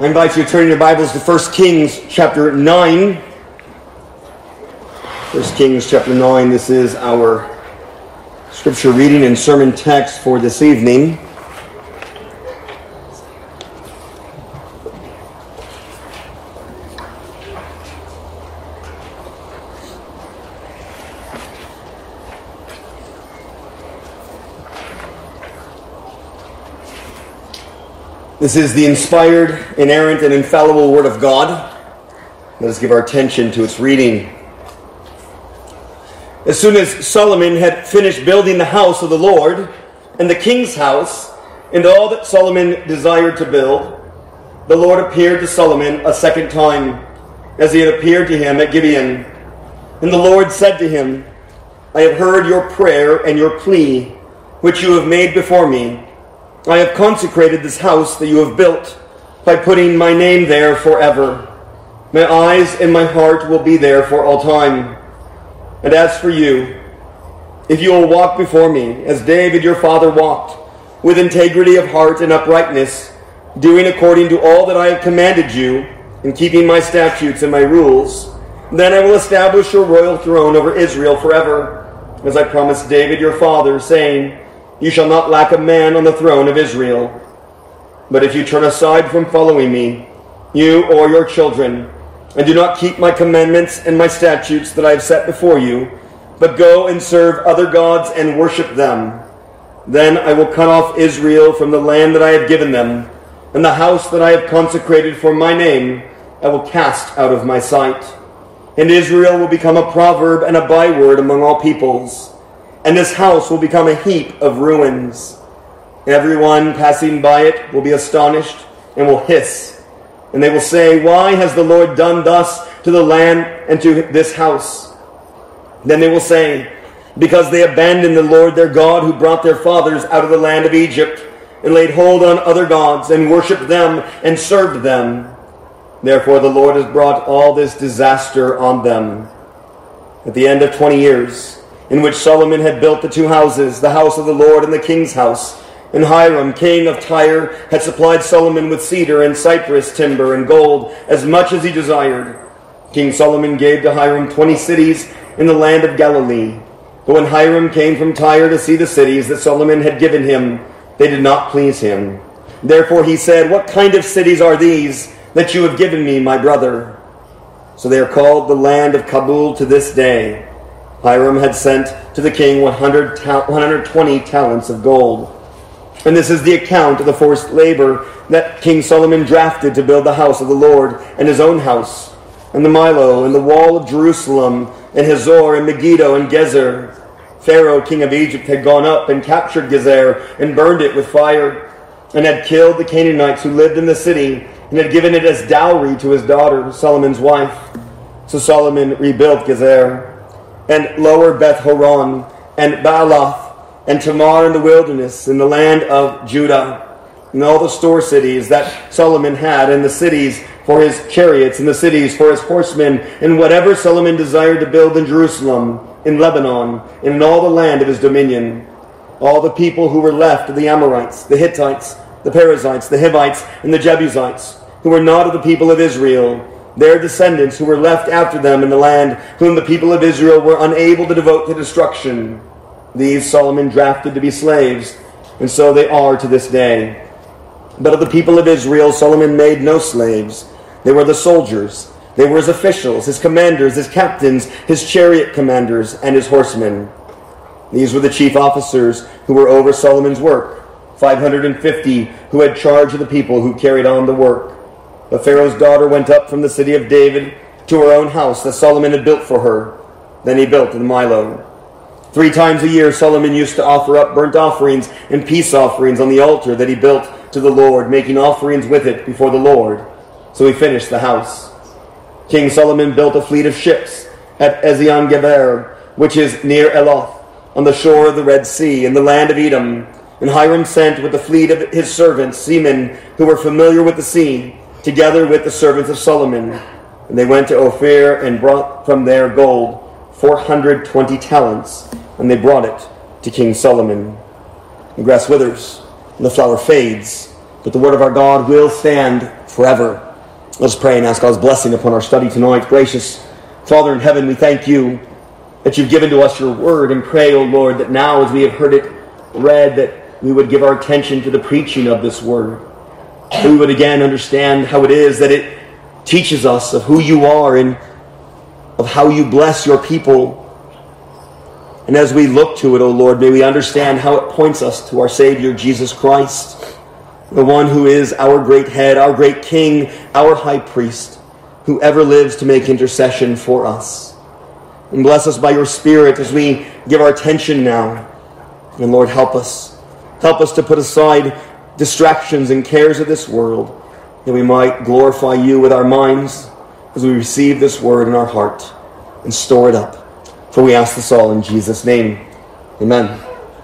I invite you to turn your Bibles to 1 Kings chapter 9. 1 Kings chapter 9, this is our scripture reading and sermon text for this evening. This is the inspired, inerrant, and infallible Word of God. Let us give our attention to its reading. As soon as Solomon had finished building the house of the Lord, and the king's house, and all that Solomon desired to build, the Lord appeared to Solomon a second time, as he had appeared to him at Gibeon. And the Lord said to him, I have heard your prayer and your plea, which you have made before me. I have consecrated this house that you have built by putting my name there forever. My eyes and my heart will be there for all time. And as for you, if you will walk before me, as David your father walked, with integrity of heart and uprightness, doing according to all that I have commanded you, and keeping my statutes and my rules, then I will establish your royal throne over Israel forever, as I promised David your father, saying, you shall not lack a man on the throne of Israel. But if you turn aside from following me, you or your children, and do not keep my commandments and my statutes that I have set before you, but go and serve other gods and worship them, then I will cut off Israel from the land that I have given them, and the house that I have consecrated for my name I will cast out of my sight. And Israel will become a proverb and a byword among all peoples, and this house will become a heap of ruins. Everyone passing by it will be astonished and will hiss. And they will say, why has the Lord done thus to the land and to this house? Then they will say, because they abandoned the Lord their God who brought their fathers out of the land of Egypt, and laid hold on other gods, and worshipped them and served them. Therefore the Lord has brought all this disaster on them. At the end of 20 years, in which Solomon had built the two houses, the house of the Lord and the king's house, and Hiram, king of Tyre, had supplied Solomon with cedar and cypress timber and gold, as much as he desired. King Solomon gave to Hiram 20 cities in the land of Galilee. But when Hiram came from Tyre to see the cities that Solomon had given him, they did not please him. Therefore he said, what kind of cities are these that you have given me, my brother? So they are called the land of Kabul to this day. Hiram had sent to the king 120 talents of gold. And this is the account of the forced labor that King Solomon drafted to build the house of the Lord and his own house, and the Milo, and the wall of Jerusalem, and Hazor, and Megiddo, and Gezer. Pharaoh, king of Egypt, had gone up and captured Gezer, and burned it with fire, and had killed the Canaanites who lived in the city, and had given it as dowry to his daughter, Solomon's wife. So Solomon rebuilt Gezer, and lower Beth Horon, and Baalath, and Tamar in the wilderness, in the land of Judah, and all the store cities that Solomon had, and the cities for his chariots, and the cities for his horsemen, and whatever Solomon desired to build in Jerusalem, in Lebanon, and in all the land of his dominion. All the people who were left of the Amorites, the Hittites, the Perizzites, the Hivites, and the Jebusites, who were not of the people of Israel, their descendants who were left after them in the land, whom the people of Israel were unable to devote to destruction. These Solomon drafted to be slaves, and so they are to this day. But of the people of Israel, Solomon made no slaves. They were the soldiers. They were his officials, his commanders, his captains, his chariot commanders, and his horsemen. These were the chief officers who were over Solomon's work, 550 who had charge of the people who carried on the work. But Pharaoh's daughter went up from the city of David to her own house that Solomon had built for her. Then he built in Milo. 3 times a year Solomon used to offer up burnt offerings and peace offerings on the altar that he built to the Lord, making offerings with it before the Lord. So he finished the house. King Solomon built a fleet of ships at Ezion-Geber, which is near Eloth, on the shore of the Red Sea, in the land of Edom. And Hiram sent with the fleet of his servants, seamen who were familiar with the sea, together with the servants of Solomon. And they went to Ophir and brought from there gold, 420 talents, and they brought it to King Solomon. The grass withers, and the flower fades, but the word of our God will stand forever. Let's pray and ask God's blessing upon our study tonight. Gracious Father in heaven, we thank you that you've given to us your word, and pray, O Lord, that now as we have heard it read, that we would give our attention to the preaching of this word. That we would again understand how it is that it teaches us of who you are and of how you bless your people. And as we look to it, O Lord, may we understand how it points us to our Savior, Jesus Christ, the one who is our great head, our great King, our high priest, who ever lives to make intercession for us. And bless us by your Spirit as we give our attention now. And Lord, help us. Help us to put aside distractions and cares of this world, that we might glorify you with our minds as we receive this word in our heart and store it up. For we ask this all in Jesus' name. Amen.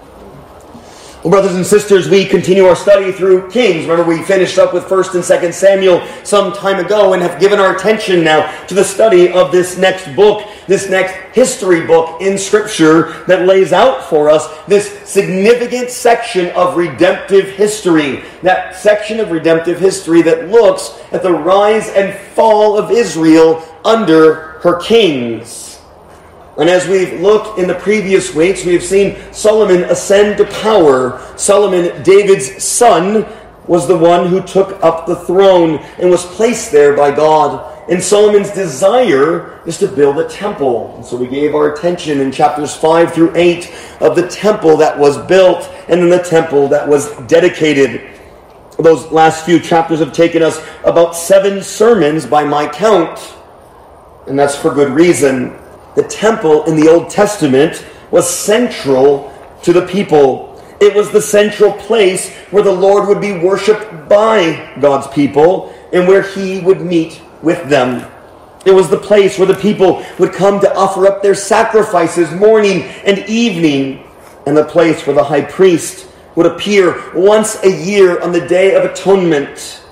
Well, brothers and sisters, we continue our study through Kings. Remember, we finished up with 1 and 2 Samuel some time ago and have given our attention now to the study of this next book, this next history book in Scripture that lays out for us this significant section of redemptive history. That section of redemptive history that looks at the rise and fall of Israel under her kings. And as we've looked in the previous weeks, we have seen Solomon ascend to power. Solomon, David's son, was the one who took up the throne and was placed there by God. And Solomon's desire is to build a temple. And so we gave our attention in chapters 5 through 8 of the temple that was built and then the temple that was dedicated. Those last few chapters have taken us about 7 sermons by my count. And that's for good reason. The temple in the Old Testament was central to the people. It was the central place where the Lord would be worshipped by God's people and where he would meet with them. It was the place where the people would come to offer up their sacrifices morning and evening, and the place where the high priest would appear once a year on the Day of Atonement.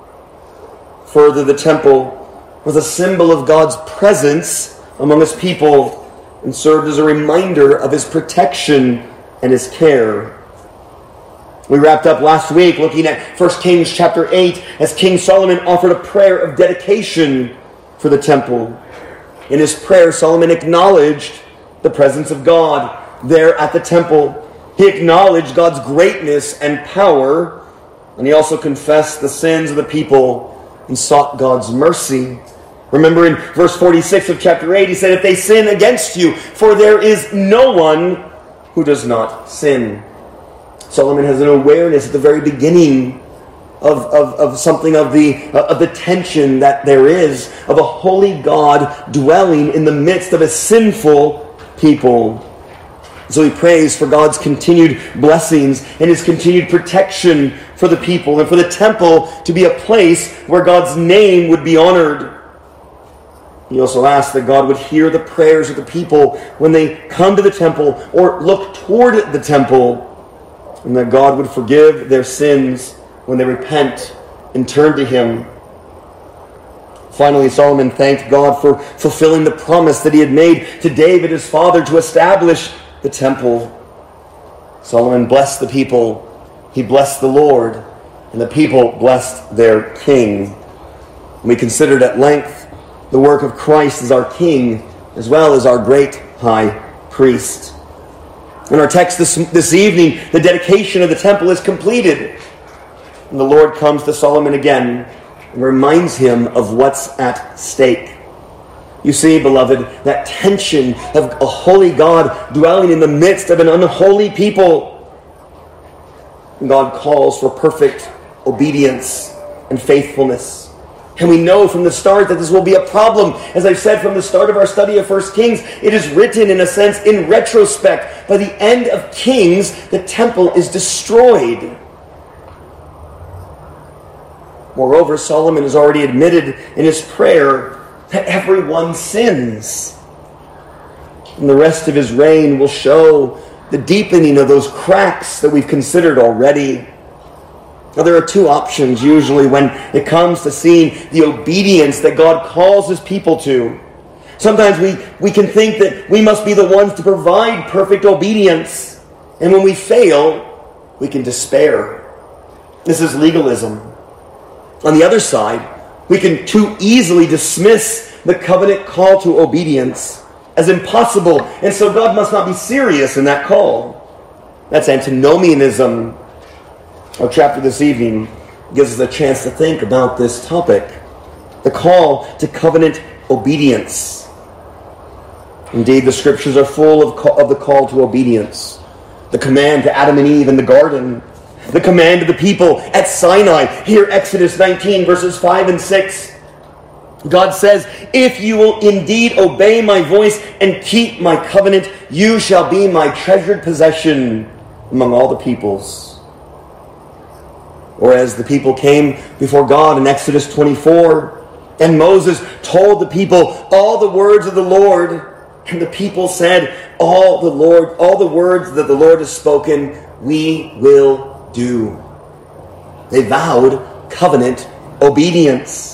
Further, the temple was a symbol of God's presence among his people and served as a reminder of his protection and his care. We wrapped up last week looking at 1 Kings chapter 8 as King Solomon offered a prayer of dedication for the temple. In his prayer, Solomon acknowledged the presence of God there at the temple. He acknowledged God's greatness and power, and he also confessed the sins of the people and sought God's mercy. Remember in verse 46 of chapter 8, he said, "If they sin against you, for there is no one who does not sin." Solomon has an awareness at the very beginning of something of the tension that there is, of a holy God dwelling in the midst of a sinful people. So he prays for God's continued blessings and his continued protection for the people and for the temple to be a place where God's name would be honored. He also asks that God would hear the prayers of the people when they come to the temple or look toward the temple, and that God would forgive their sins when they repent and turn to him. Finally, Solomon thanked God for fulfilling the promise that he had made to David, his father, to establish the temple. Solomon blessed the people. He blessed the Lord, and the people blessed their king. We considered at length the work of Christ as our King, as well as our great high priest. In our text this evening, the dedication of the temple is completed. And the Lord comes to Solomon again and reminds him of what's at stake. You see, beloved, that tension of a holy God dwelling in the midst of an unholy people. God calls for perfect obedience and faithfulness. And we know from the start that this will be a problem. As I've said from the start of our study of 1 Kings, it is written, in a sense, in retrospect. By the end of Kings, the temple is destroyed. Moreover, Solomon has already admitted in his prayer that everyone sins. And the rest of his reign will show the deepening of those cracks that we've considered already. Now, there are 2 options usually when it comes to seeing the obedience that God calls his people to. Sometimes we can think that we must be the ones to provide perfect obedience. And when we fail, we can despair. This is legalism. On the other side, we can too easily dismiss the covenant call to obedience as impossible, and so God must not be serious in that call. That's antinomianism. Our chapter this evening gives us a chance to think about this topic, the call to covenant obedience. Indeed, the scriptures are full of the call to obedience. The command to Adam and Eve in the garden, the command to the people at Sinai. Here, Exodus 19, verses 5 and 6. God says, "If you will indeed obey my voice and keep my covenant, you shall be my treasured possession among all the peoples." Or as the people came before God in Exodus 24, and Moses told the people all the words of the Lord, and the people said, all the words that the Lord has spoken, we will do. They vowed covenant obedience.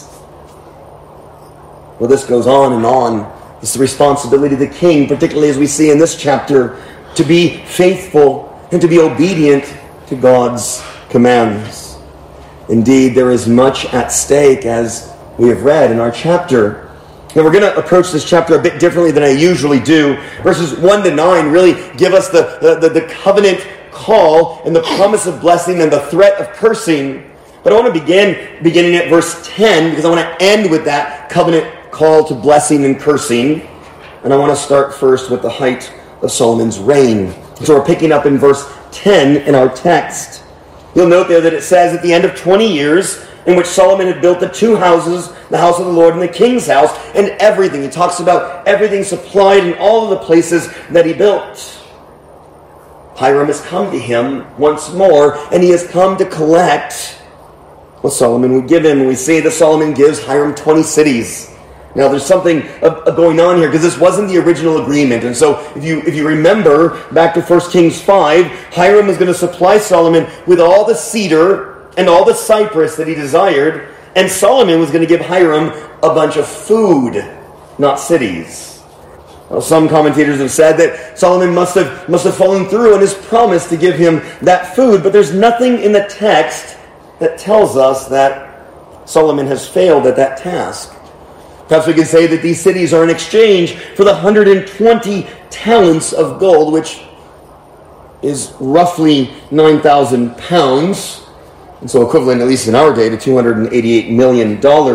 Well, this goes on and on. It's the responsibility of the king, particularly as we see in this chapter, to be faithful and to be obedient to God's commands. Indeed, there is much at stake, as we have read in our chapter. Now, we're going to approach this chapter a bit differently than I usually do. Verses 1 to 9 really give us the covenant call and the promise of blessing and the threat of cursing. But I want to beginning at verse 10, because I want to end with that covenant call to blessing and cursing. And I want to start first with the height of Solomon's reign. So we're picking up in verse 10 in our text. You'll note there that it says, at the end of 20 years, in which Solomon had built the two houses, the house of the Lord and the king's house, and everything. He talks about everything supplied in all of the places that he built. Hiram has come to him once more, and he has come to collect what Solomon would give him. We see that Solomon gives Hiram 20 cities. Now, there's something going on here, because this wasn't the original agreement. And so, if you remember, back to 1 Kings 5, Hiram was going to supply Solomon with all the cedar and all the cypress that he desired, and Solomon was going to give Hiram a bunch of food, not cities. Well, some commentators have said that Solomon must have fallen through on his promise to give him that food, but there's nothing in the text that tells us that Solomon has failed at that task. Perhaps we can say that these cities are in exchange for the 120 talents of gold, which is roughly 9,000 pounds, and so equivalent, at least in our day, to $288 million.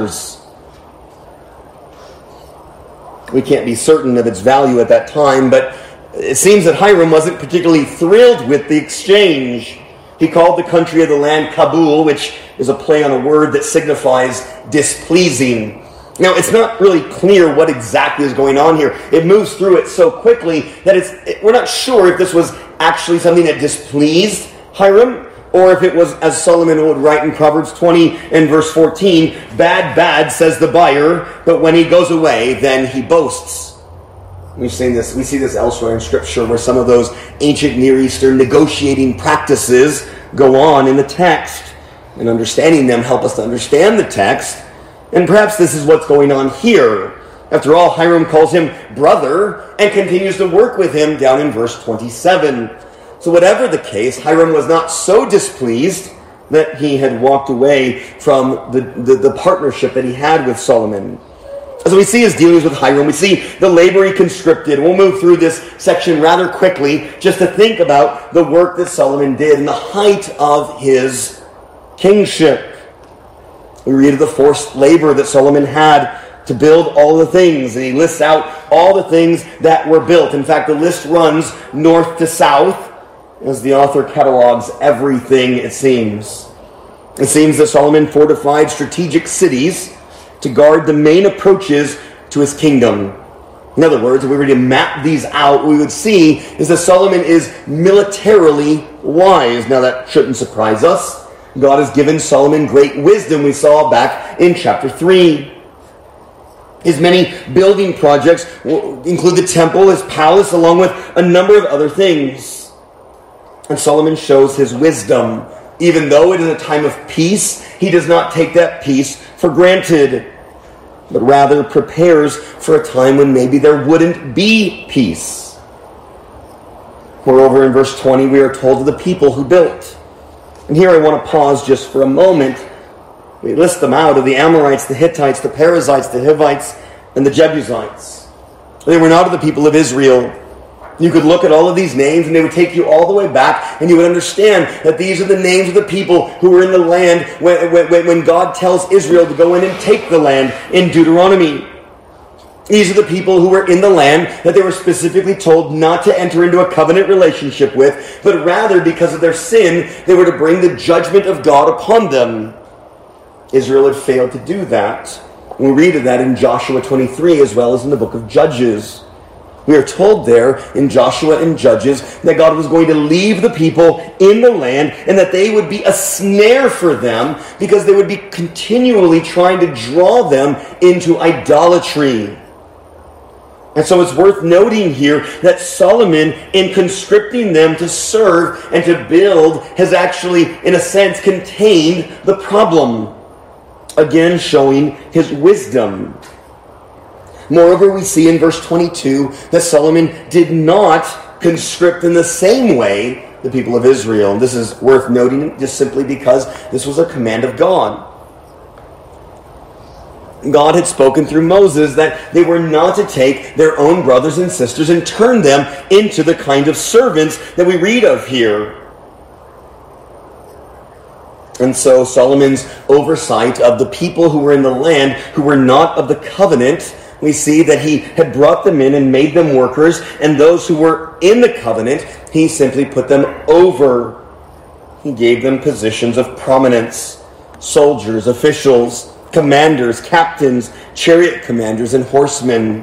We can't be certain of its value at that time, but it seems that Hiram wasn't particularly thrilled with the exchange. He called the country of the land Kabul, which is a play on a word that signifies displeasing. Now, it's not really clear what exactly is going on here. It moves through it so quickly that we're not sure if this was actually something that displeased Hiram, or if it was, as Solomon would write in Proverbs 20 and verse 14, bad, says the buyer, but when he goes away, then he boasts. We see this elsewhere in Scripture, where some of those ancient Near Eastern negotiating practices go on in the text. And understanding them help us to understand the text. And perhaps this is what's going on here. After all, Hiram calls him brother and continues to work with him down in verse 27. So whatever the case, Hiram was not so displeased that he had walked away from the partnership that he had with Solomon. As we see his dealings with Hiram, we see the labor he conscripted. We'll move through this section rather quickly just to think about the work that Solomon did in the height of his kingship. We read of the forced labor that Solomon had to build all the things, and he lists out all the things that were built. In fact, the list runs north to south as the author catalogs everything, it seems. It seems that Solomon fortified strategic cities to guard the main approaches to his kingdom. In other words, if we were to map these out, what we would see is that Solomon is militarily wise. Now, that shouldn't surprise us. God has given Solomon great wisdom, we saw back in chapter 3. His many building projects include the temple, his palace, along with a number of other things. And Solomon shows his wisdom. Even though it is a time of peace, he does not take that peace for granted, but rather prepares for a time when maybe there wouldn't be peace. Moreover, in verse 20, we are told of the people who built. And here I want to pause just for a moment We list them out of the Amorites, the Hittites, the Perizzites, the Hivites, and the Jebusites. They were not of the people of Israel. You could look at all of these names and they would take you all the way back, and you would understand that these are the names of the people who were in the land when God tells Israel to go in and take the land in Deuteronomy. These are the people who were in the land that they were specifically told not to enter into a covenant relationship with, but rather, because of their sin, they were to bring the judgment of God upon them. Israel had failed to do that. We read of that in Joshua 23 as well as in the book of Judges. We are told there in Joshua and Judges that God was going to leave the people in the land and that they would be a snare for them because they would be continually trying to draw them into idolatry. And so it's worth noting here that Solomon, in conscripting them to serve and to build, has actually, in a sense, contained the problem. Again, showing his wisdom. Moreover, we see in verse 22 that Solomon did not conscript in the same way the people of Israel. And this is worth noting just simply because this was a command of God. God had spoken through Moses that they were not to take their own brothers and sisters and turn them into the kind of servants that we read of here. And so Solomon's oversight of the people who were in the land who were not of the covenant, we see that he had brought them in and made them workers, and those who were in the covenant, he simply put them over. He gave them positions of prominence: soldiers, officials, commanders, captains, chariot commanders, and horsemen.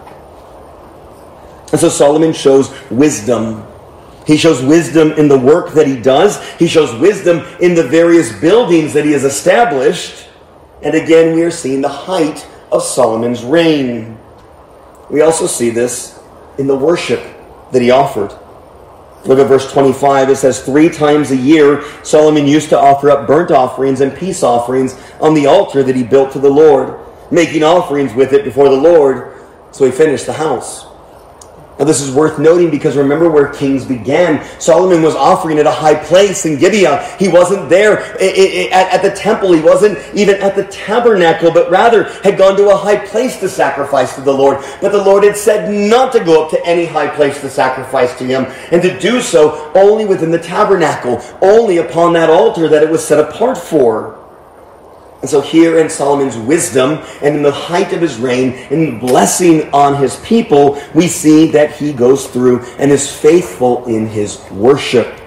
And so Solomon shows wisdom. He shows wisdom in the work that he does. He shows wisdom in the various buildings that he has established. And again, we are seeing the height of Solomon's reign. We also see this in the worship that he offered. Look at verse 25. It says, 3 times a year Solomon used to offer up burnt offerings and peace offerings on the altar that he built to the Lord, making offerings with it before the Lord. So he finished the house. Now this is worth noting because remember where kings began. Solomon was offering at a high place in Gibeah. He wasn't there at the temple. He wasn't even at the tabernacle, but rather had gone to a high place to sacrifice to the Lord. But the Lord had said not to go up to any high place to sacrifice to him, and to do so only within the tabernacle, only upon that altar that it was set apart for. And so here in Solomon's wisdom and in the height of his reign and blessing on his people, we see that he goes through and is faithful in his worship.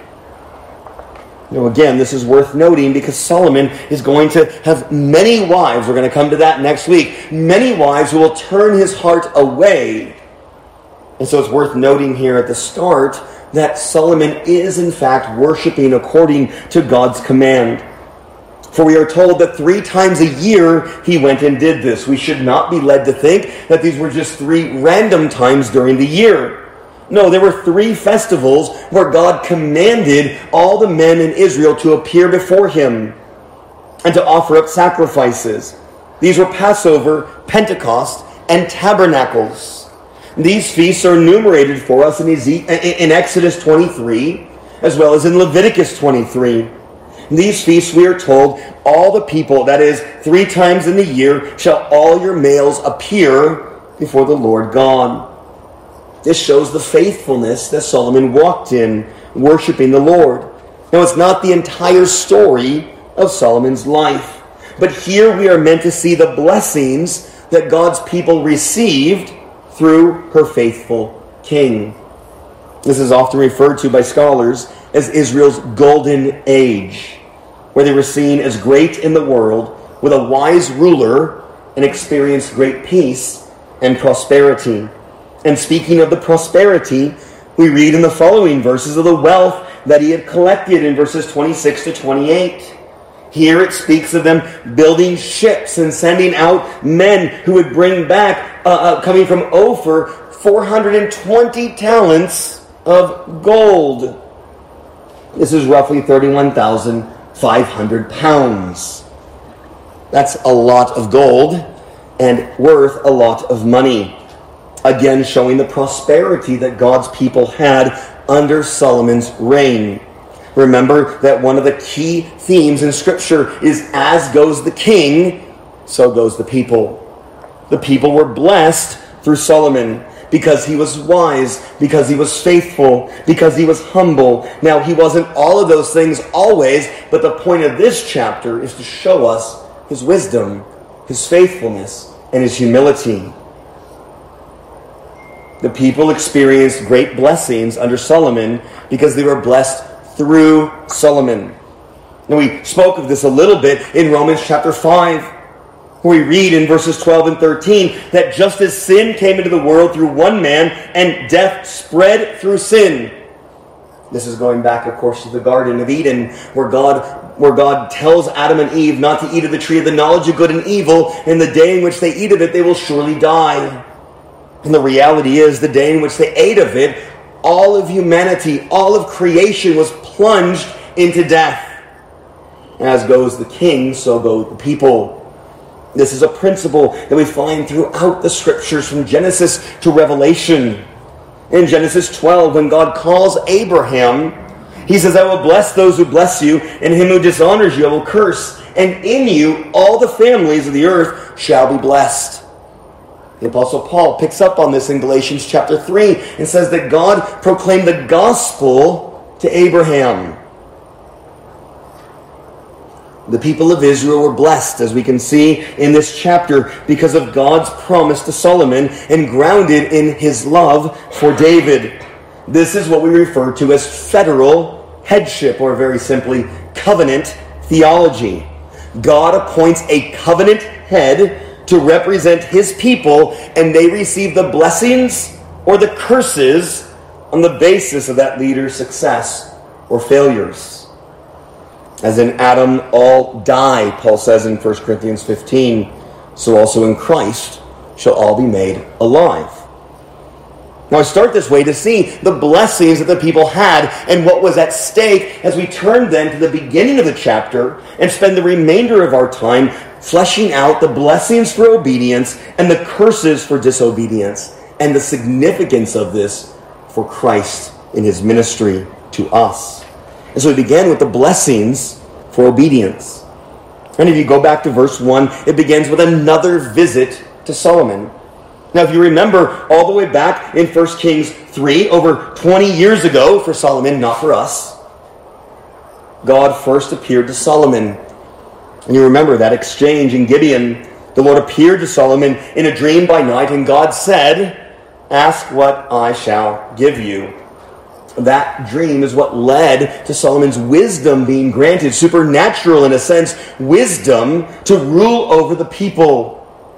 Now again, this is worth noting because Solomon is going to have many wives. We're going to come to that next week. Many wives who will turn his heart away. And so it's worth noting here at the start that Solomon is in fact worshiping according to God's command. For we are told that 3 times a year he went and did this. We should not be led to think that these were just 3 random times during the year. No, there were 3 festivals where God commanded all the men in Israel to appear before him and to offer up sacrifices. These were Passover, Pentecost, and Tabernacles. These feasts are enumerated for us in Exodus 23 as well as in Leviticus 23. These feasts, we are told, all the people, that is, 3 times in the year, shall all your males appear before the Lord God. This shows the faithfulness that Solomon walked in, worshiping the Lord. Now, it's not the entire story of Solomon's life, but here we are meant to see the blessings that God's people received through her faithful king. This is often referred to by scholars as Israel's golden age, where they were seen as great in the world, with a wise ruler, and experienced great peace and prosperity. And speaking of the prosperity, we read in the following verses of the wealth that he had collected in verses 26 to 28. Here it speaks of them building ships and sending out men who would bring back, coming from Ophir, 420 talents of gold. This is roughly 31,500 pounds. That's a lot of gold and worth a lot of money. Again, showing the prosperity that God's people had under Solomon's reign. Remember that one of the key themes in Scripture is as goes the king, so goes the people. The people were blessed through Solomon because he was wise, because he was faithful, because he was humble. Now, he wasn't all of those things always, but the point of this chapter is to show us his wisdom, his faithfulness, and his humility. The people experienced great blessings under Solomon because they were blessed through Solomon. Now, we spoke of this a little bit in Romans chapter 5, where we read in verses 12 and 13 that just as sin came into the world through one man and death spread through sin. This is going back, of course, to the Garden of Eden, where God tells Adam and Eve not to eat of the tree of the knowledge of good and evil, and the day in which they eat of it, they will surely die. And the reality is, the day in which they ate of it, all of humanity, all of creation was plunged into death. As goes the king, so go the people. This is a principle that we find throughout the Scriptures from Genesis to Revelation. In Genesis 12, when God calls Abraham, he says, I will bless those who bless you, and him who dishonors you I will curse. And in you all the families of the earth shall be blessed. The Apostle Paul picks up on this in Galatians chapter 3 and says that God proclaimed the gospel to Abraham. The people of Israel were blessed, as we can see in this chapter, because of God's promise to Solomon and grounded in his love for David. This is what we refer to as federal headship, or very simply, covenant theology. God appoints a covenant head to represent his people, and they receive the blessings or the curses on the basis of that leader's success or failures. As in Adam all die, Paul says in 1 Corinthians 15, so also in Christ shall all be made alive. Now I start this way to see the blessings that the people had and what was at stake as we turn then to the beginning of the chapter and spend the remainder of our time fleshing out the blessings for obedience and the curses for disobedience and the significance of this for Christ in his ministry to us. And so we began with the blessings for obedience. And if you go back to verse 1, it begins with another visit to Solomon. Now, if you remember all the way back in 1 Kings 3, over 20 years ago for Solomon, not for us, God first appeared to Solomon. And you remember that exchange in Gibeon. The Lord appeared to Solomon in a dream by night, and God said, ask what I shall give you. That dream is what led to Solomon's wisdom being granted, supernatural in a sense, wisdom to rule over the people.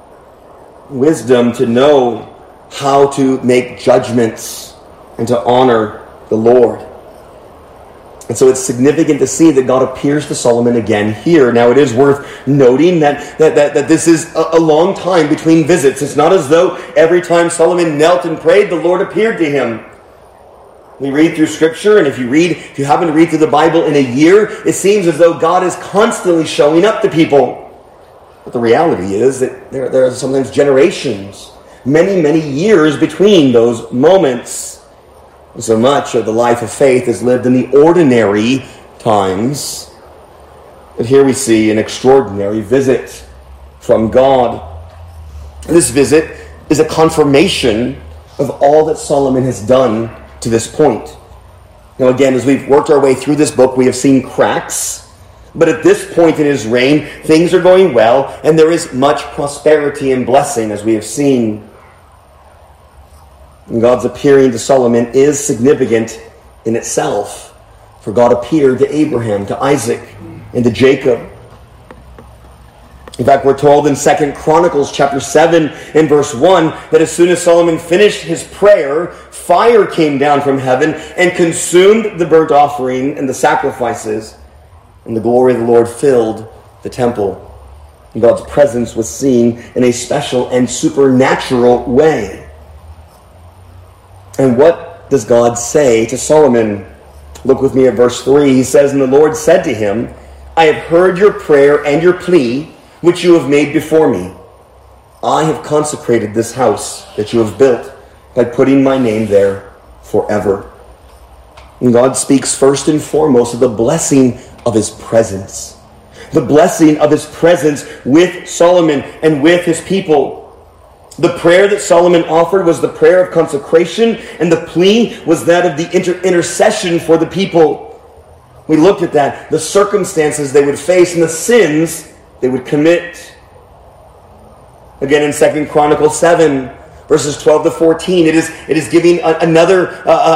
Wisdom to know how to make judgments and to honor the Lord. And so it's significant to see that God appears to Solomon again here. Now it is worth noting that this is a long time between visits. It's not as though every time Solomon knelt and prayed, the Lord appeared to him. We read through Scripture, and if you happen to read through the Bible in a year, it seems as though God is constantly showing up to people. But the reality is that there are sometimes generations, many, many years between those moments. And so much of the life of faith is lived in the ordinary times. But here we see an extraordinary visit from God. This visit is a confirmation of all that Solomon has done to this point. Now again, as we've worked our way through this book, we have seen cracks. But at this point in his reign, things are going well, and there is much prosperity and blessing, as we have seen. And God's appearing to Solomon is significant in itself. For God appeared to Abraham, to Isaac, and to Jacob. In fact, we're told in 2 Chronicles chapter 7 and verse 1 that as soon as Solomon finished his prayer, fire came down from heaven and consumed the burnt offering and the sacrifices. And the glory of the Lord filled the temple. And God's presence was seen in a special and supernatural way. And what does God say to Solomon? Look with me at verse 3. He says, and the Lord said to him, I have heard your prayer and your plea, which you have made before me. I have consecrated this house that you have built by putting my name there forever. And God speaks first and foremost of the blessing of his presence. The blessing of his presence with Solomon and with his people. The prayer that Solomon offered was the prayer of consecration, and the plea was that of the intercession for the people. We looked at that, the circumstances they would face and the sins they would commit. Again, in 2 Chronicles 7, verses 12 to 14, it is giving another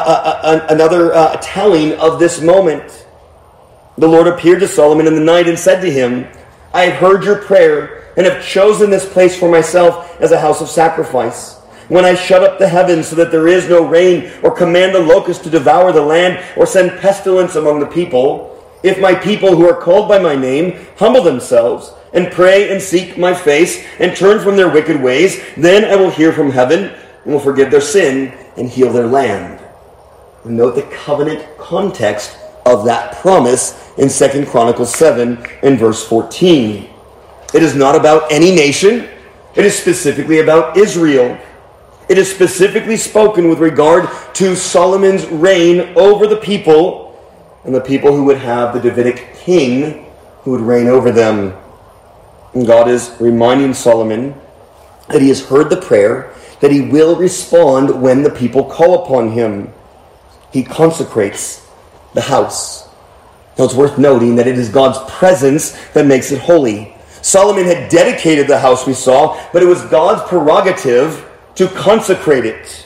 telling of this moment. The Lord appeared to Solomon in the night and said to him, I have heard your prayer and have chosen this place for myself as a house of sacrifice. When I shut up the heavens so that there is no rain, or command the locust to devour the land, or send pestilence among the people, if my people who are called by my name humble themselves and pray and seek my face and turn from their wicked ways, then I will hear from heaven and will forgive their sin and heal their land. And note the covenant context of that promise in 2 Chronicles 7 and verse 14. It is not about any nation. It is specifically about Israel. It is specifically spoken with regard to Solomon's reign over the people, and the people who would have the Davidic king who would reign over them. And God is reminding Solomon that he has heard the prayer, that he will respond when the people call upon him. He consecrates the house. Now it's worth noting that it is God's presence that makes it holy. Solomon had dedicated the house, we saw, but it was God's prerogative to consecrate it.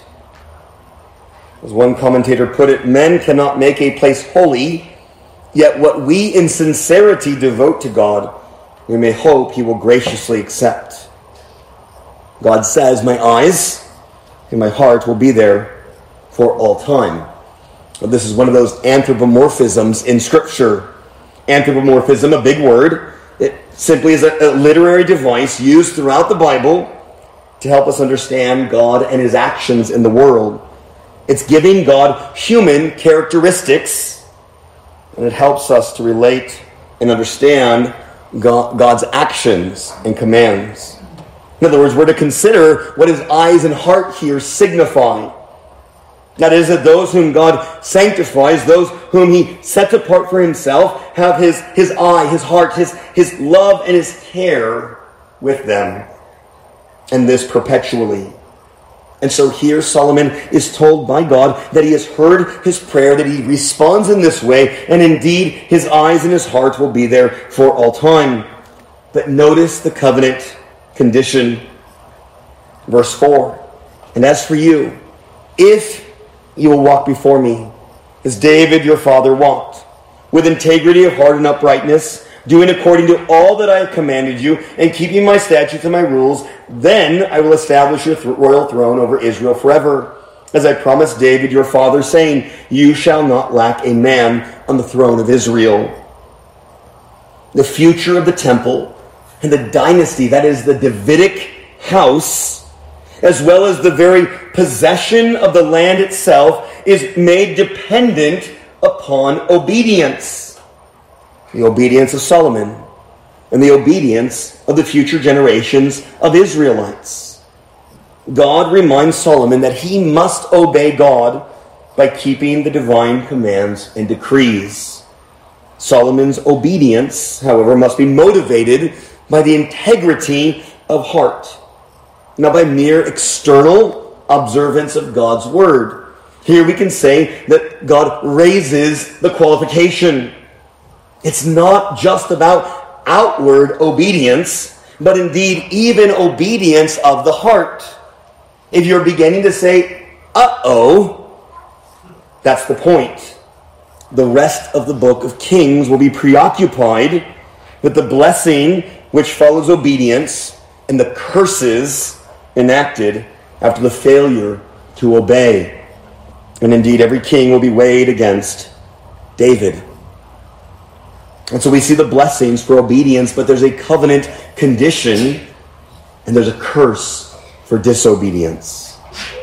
As one commentator put it, men cannot make a place holy, yet what we in sincerity devote to God, we may hope he will graciously accept. God says, my eyes and my heart will be there for all time. Well, this is one of those anthropomorphisms in Scripture. Anthropomorphism, a big word. It simply is a literary device used throughout the Bible to help us understand God and his actions in the world. It's giving God human characteristics, and it helps us to relate and understand God's actions and commands. In other words, we're to consider what his eyes and heart here signify. That is, that those whom God sanctifies, those whom he sets apart for himself, have his eye, his heart, his love, and his care with them. And this perpetually. And so here Solomon is told by God that he has heard his prayer, that he responds in this way, and indeed his eyes and his heart will be there for all time. But notice the covenant condition. Verse 4. And as for you, if you will walk before me, as David your father walked, with integrity of heart and uprightness, doing according to all that I have commanded you, and keeping my statutes and my rules, then I will establish your royal throne over Israel forever, as I promised David your father, saying, you shall not lack a man on the throne of Israel. The future of the temple and the dynasty, that is the Davidic house, as well as the very possession of the land itself, is made dependent upon obedience. The obedience of Solomon and the obedience of the future generations of Israelites. God reminds Solomon that he must obey God by keeping the divine commands and decrees. Solomon's obedience, however, must be motivated by the integrity of heart, not by mere external observance of God's word. Here we can say that God raises the qualification. It's not just about outward obedience, but indeed even obedience of the heart. If you're beginning to say, uh-oh, that's the point. The rest of the book of Kings will be preoccupied with the blessing which follows obedience and the curses enacted after the failure to obey. And indeed, every king will be weighed against David. And so we see the blessings for obedience, but there's a covenant condition and there's a curse for disobedience.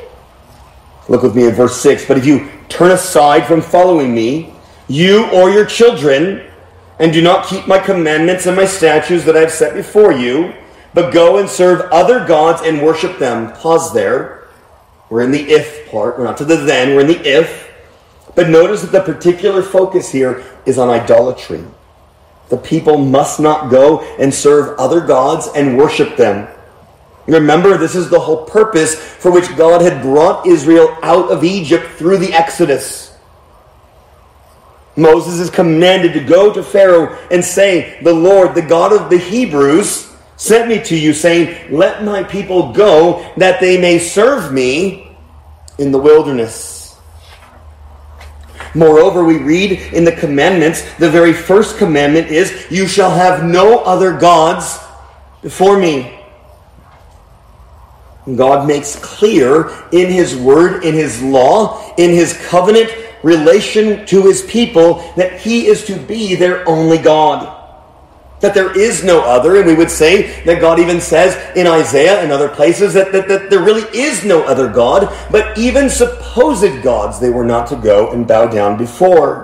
Look with me at verse 6. But if you turn aside from following me, you or your children, and do not keep my commandments and my statutes that I have set before you, but go and serve other gods and worship them. Pause there. We're in the if part. We're not to the then. We're in the if. But notice that the particular focus here is on idolatry. The people must not go and serve other gods and worship them. Remember, this is the whole purpose for which God had brought Israel out of Egypt through the Exodus. Moses is commanded to go to Pharaoh and say, "The Lord, the God of the Hebrews, sent me to you, saying, 'Let my people go, that they may serve me in the wilderness.'" Moreover, we read in the commandments, the very first commandment is, "You shall have no other gods before me." God makes clear in His word, in His law, in His covenant relation to His people, that He is to be their only God. That there is no other, and we would say that God even says in Isaiah and other places that there really is no other God, but even supposed gods they were not to go and bow down before.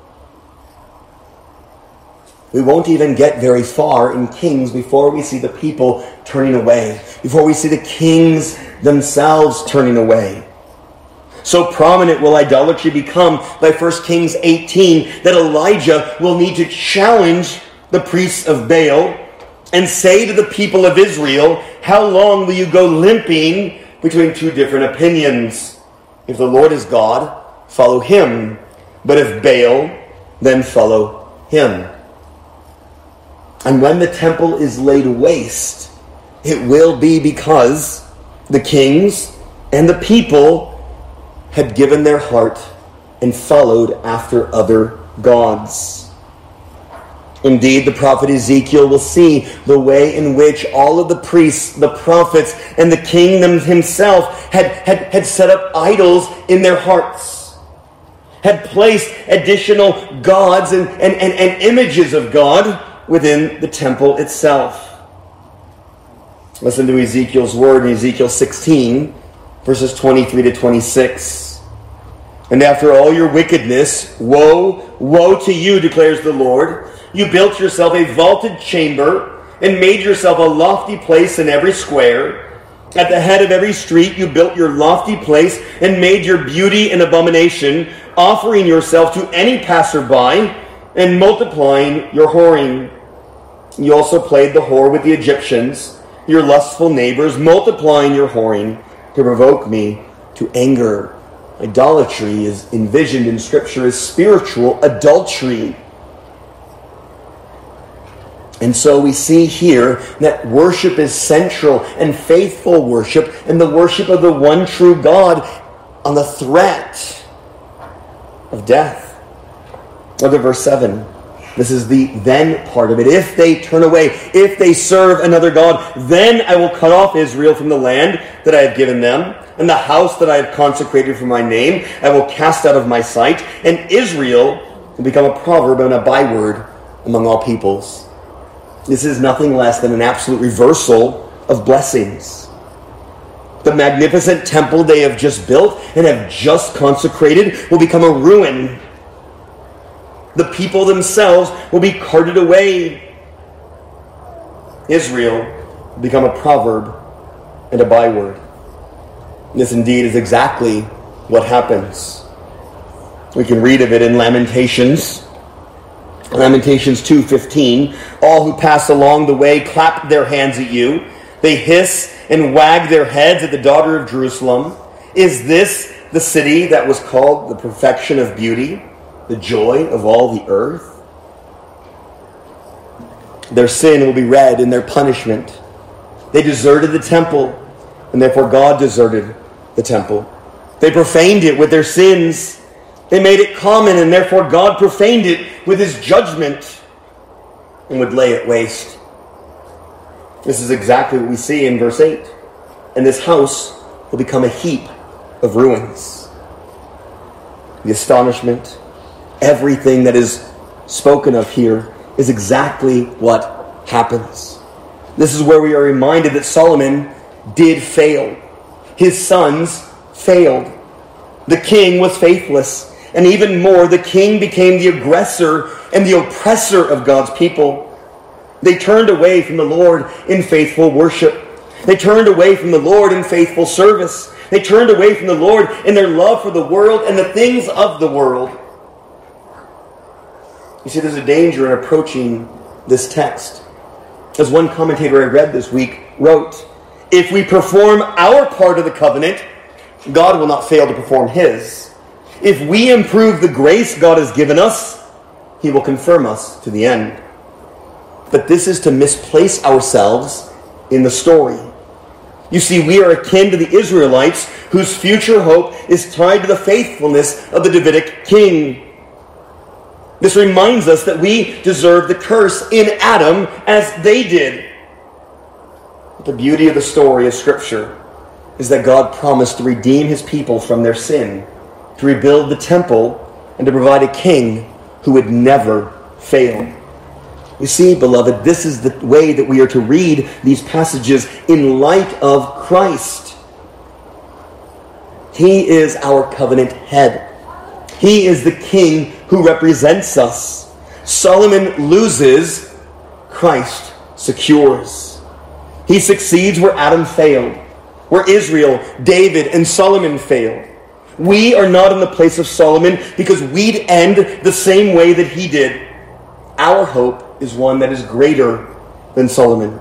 We won't even get very far in Kings before we see the people turning away, before we see the kings themselves turning away. So prominent will idolatry become by 1 Kings 18 that Elijah will need to challenge the priests of Baal and say to the people of Israel, "How long will you go limping between two different opinions? If the Lord is God, follow Him. But if Baal, then follow him." And when the temple is laid waste, it will be because the kings and the people had given their heart and followed after other gods. Indeed, the prophet Ezekiel will see the way in which all of the priests, the prophets, and the king himself had set up idols in their hearts, had placed additional gods and images of God within the temple itself. Listen to Ezekiel's word in Ezekiel 16, verses 23 to 26. "And after all your wickedness, woe, woe to you, declares the Lord. You built yourself a vaulted chamber and made yourself a lofty place in every square. At the head of every street you built your lofty place and made your beauty an abomination, offering yourself to any passerby and multiplying your whoring. You also played the whore with the Egyptians, your lustful neighbors, multiplying your whoring to provoke me to anger." Idolatry is envisioned in Scripture as spiritual adultery. And so we see here that worship is central, and faithful worship, and the worship of the one true God on the threat of death. Look at verse 7. This is the then part of it. "If they turn away, if they serve another God, then I will cut off Israel from the land that I have given them, and the house that I have consecrated for my name I will cast out of my sight, and Israel will become a proverb and a byword among all peoples." This is nothing less than an absolute reversal of blessings. The magnificent temple they have just built and have just consecrated will become a ruin. The people themselves will be carted away. Israel will become a proverb and a byword. This indeed is exactly what happens. We can read of it in Lamentations. Lamentations 2:15. "All who pass along the way clap their hands at you. They hiss and wag their heads at the daughter of Jerusalem. Is this the city that was called the perfection of beauty, the joy of all the earth?" Their sin will be read in their punishment. They deserted the temple, and therefore God deserted the temple. They profaned it with their sins. They made it common, and therefore God profaned it with His judgment and would lay it waste. This is exactly what we see in verse 8. "And this house will become a heap of ruins." The astonishment, everything that is spoken of here is exactly what happens. This is where we are reminded that Solomon did fail. His sons failed. The king was faithless. And even more, the king became the aggressor and the oppressor of God's people. They turned away from the Lord in faithful worship. They turned away from the Lord in faithful service. They turned away from the Lord in their love for the world and the things of the world. You see, there's a danger in approaching this text. As one commentator I read this week wrote, if we perform our part of the covenant, God will not fail to perform his. If we improve the grace God has given us, he will confirm us to the end. But this is to misplace ourselves in the story. You see, we are akin to the Israelites whose future hope is tied to the faithfulness of the Davidic king. This reminds us that we deserve the curse in Adam as they did. But the beauty of the story of Scripture is that God promised to redeem his people from their sin, to rebuild the temple, and to provide a king who would never fail. You see, beloved, this is the way that we are to read these passages in light of Christ. He is our covenant head. He is the king who represents us. Solomon loses, Christ secures. He succeeds where Adam failed, where Israel, David, and Solomon failed. We are not in the place of Solomon because we'd end the same way that he did. Our hope is one that is greater than Solomon.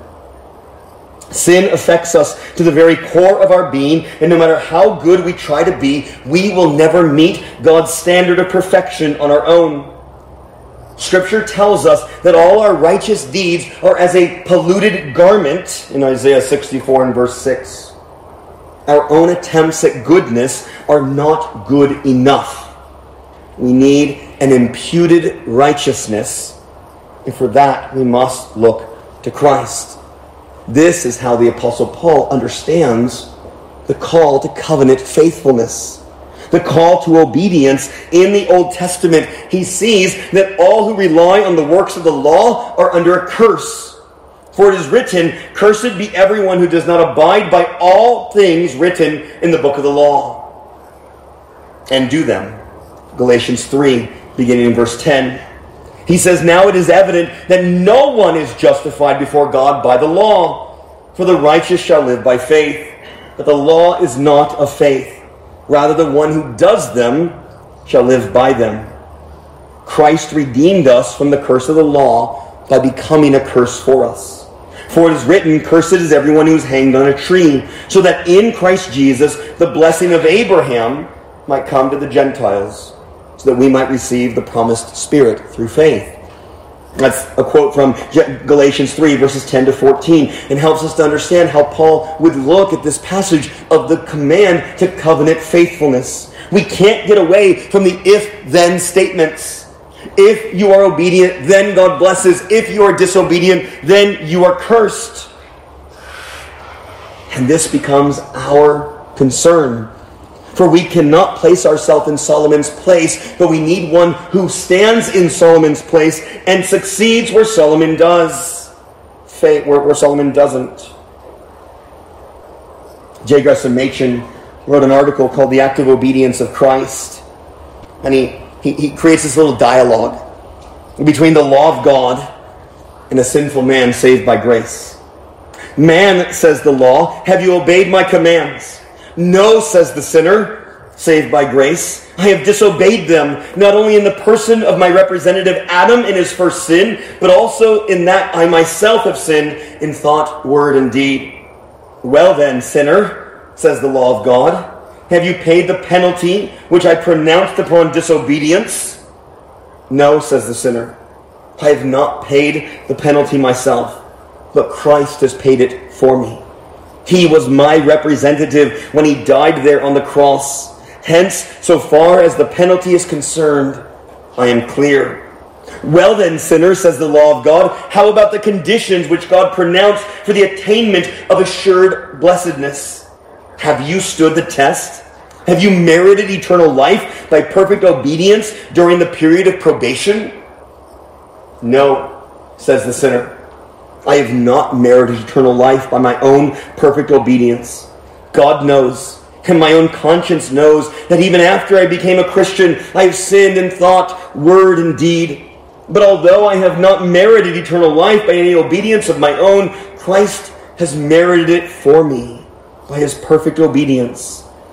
Sin affects us to the very core of our being, and no matter how good we try to be, we will never meet God's standard of perfection on our own. Scripture tells us that all our righteous deeds are as a polluted garment in Isaiah 64 and verse 6. Our own attempts at goodness are not good enough. We need an imputed righteousness, and for that we must look to Christ. This is how the Apostle Paul understands the call to covenant faithfulness, the call to obedience in the Old Testament. He sees that all who rely on the works of the law are under a curse. For it is written, "Cursed be everyone who does not abide by all things written in the book of the law, and do them." Galatians 3, beginning in verse 10. He says, "Now it is evident that no one is justified before God by the law, for the righteous shall live by faith. But the law is not of faith. Rather, the one who does them shall live by them." Christ redeemed us from the curse of the law by becoming a curse for us. For it is written, "Cursed is everyone who is hanged on a tree," so that in Christ Jesus the blessing of Abraham might come to the Gentiles, so that we might receive the promised Spirit through faith. That's a quote from Galatians 3, verses 10 to 14, and helps us to understand how Paul would look at this passage of the command to covenant faithfulness. We can't get away from the if-then statements. If you are obedient, then God blesses. If you are disobedient, then you are cursed. And this becomes our concern. For we cannot place ourselves in Solomon's place, but we need one who stands in Solomon's place and succeeds where Solomon does, where Solomon doesn't. J. Gresham Machen wrote an article called "The Active Obedience of Christ." And he creates this little dialogue between the law of God and a sinful man saved by grace. "Man," says the law, "have you obeyed my commands?" "No," says the sinner, saved by grace. "I have disobeyed them, not only in the person of my representative Adam in his first sin, but also in that I myself have sinned in thought, word, and deed." "Well then, sinner," says the law of God, "have you paid the penalty which I pronounced upon disobedience?" "No," says the sinner, "I have not paid the penalty myself, but Christ has paid it for me. He was my representative when he died there on the cross. Hence, so far as the penalty is concerned, I am clear." "Well then, sinner," says the law of God, "how about the conditions which God pronounced for the attainment of assured blessedness? Have you stood the test? Have you merited eternal life by perfect obedience during the period of probation?" "No," says the sinner, "I have not merited eternal life by my own perfect obedience. God knows, and my own conscience knows, that even after I became a Christian, I have sinned in thought, word, and deed. But although I have not merited eternal life by any obedience of my own, Christ has merited it for me by his perfect obedience.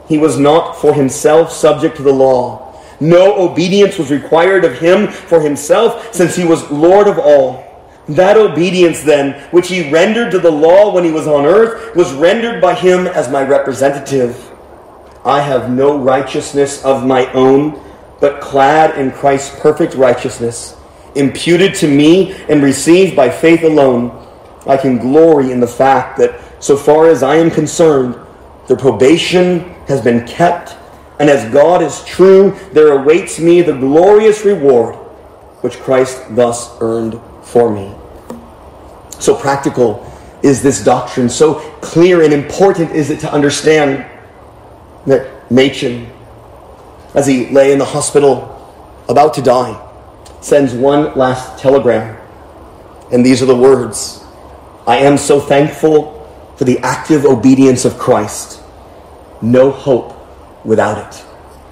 He was not for himself subject to the law. No obedience was required of him for himself, since he was Lord of all. That obedience, then, which he rendered to the law when he was on earth, was rendered by him as my representative. I have no righteousness of my own, but clad in Christ's perfect righteousness, imputed to me and received by faith alone, I can glory in the fact that, so far as I am concerned, the probation has been kept, and as God is true, there awaits me the glorious reward which Christ thus earned for me. So practical is this doctrine, so clear and important is it to understand that Machen, as he lay in the hospital about to die, sends one last telegram. And these are the words: I am so thankful for the active obedience of Christ. No hope without it.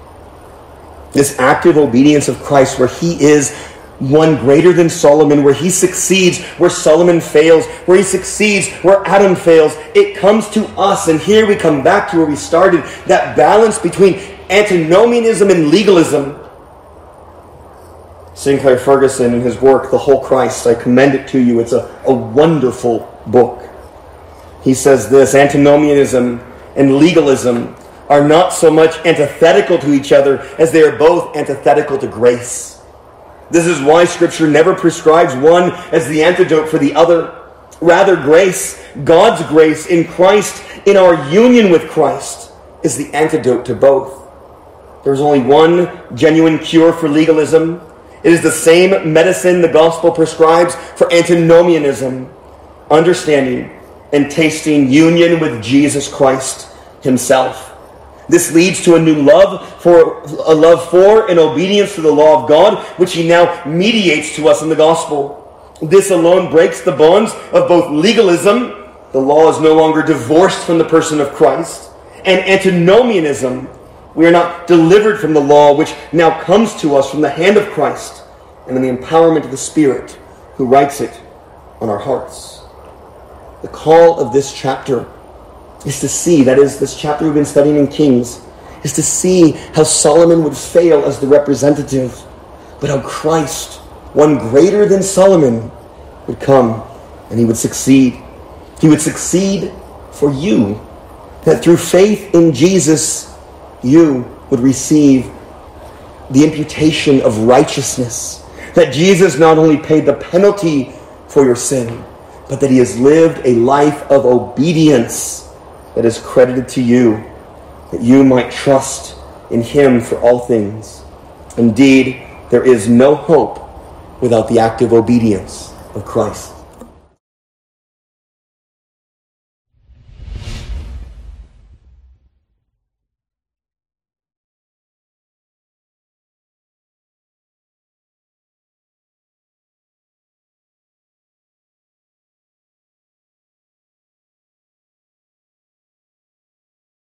This active obedience of Christ, where he is one greater than Solomon, where he succeeds where Solomon fails, where he succeeds where Adam fails, it comes to us. And here we come back to where we started, that balance between antinomianism and legalism. Sinclair Ferguson, in his work, The Whole Christ, I commend it to you. It's a wonderful book. He says this: antinomianism and legalism are not so much antithetical to each other as they are both antithetical to grace. This is why Scripture never prescribes one as the antidote for the other. Rather, grace, God's grace in Christ, in our union with Christ, is the antidote to both. There's only one genuine cure for legalism. It is the same medicine the gospel prescribes for antinomianism: understanding and tasting union with Jesus Christ himself. This leads to a new love for and obedience to the law of God, which he now mediates to us in the gospel. This alone breaks the bonds of both legalism, the law is no longer divorced from the person of Christ, and antinomianism. We are not delivered from the law, which now comes to us from the hand of Christ and in the empowerment of the Spirit who writes it on our hearts. The call of this chapter is to see, that is, this chapter we've been studying in Kings, is to see how Solomon would fail as the representative, but how Christ, one greater than Solomon, would come and he would succeed. He would succeed for you, that through faith in Jesus, you would receive the imputation of righteousness, that Jesus not only paid the penalty for your sin, but that he has lived a life of obedience that is credited to you, that you might trust in him for all things. Indeed, there is no hope without the active obedience of Christ.